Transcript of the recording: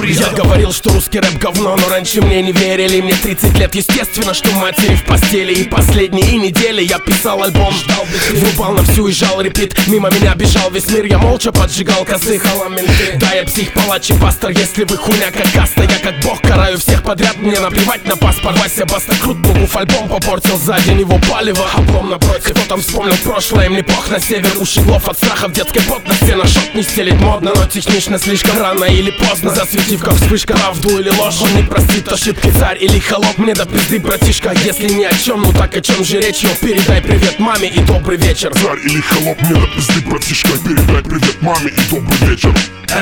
Я говорил, что русский рэп говно, но раньше мне не верили. Мне 30 лет, естественно, что матери в постели. И последние недели я писал альбом, врубал на всю и жал репит. Мимо меня бежал весь мир, я молча поджигал козы. Да, я псих, палач и пастор, если вы хуйня как каста. Я как бог караю всех подряд, мне наплевать на паспорт. Вася Баста крут, Богов альбом попортил, сзади него палево. Облом напротив, кто там вспомнил прошлое, им не пох на север. Уши глов от страха, в детской потности. На шок не стелить модно, но технично слишком рано или поздно. Засветив как вспышка, правду или ложь. Он не простит ошибки, царь или холоп. Мне до пизды, братишка, если ни о чем, ну так о чем же речь? Передай привет маме и добрый вечер. Царь или холоп, мне до пизды, братишка, передай привет маме и добрый вечер.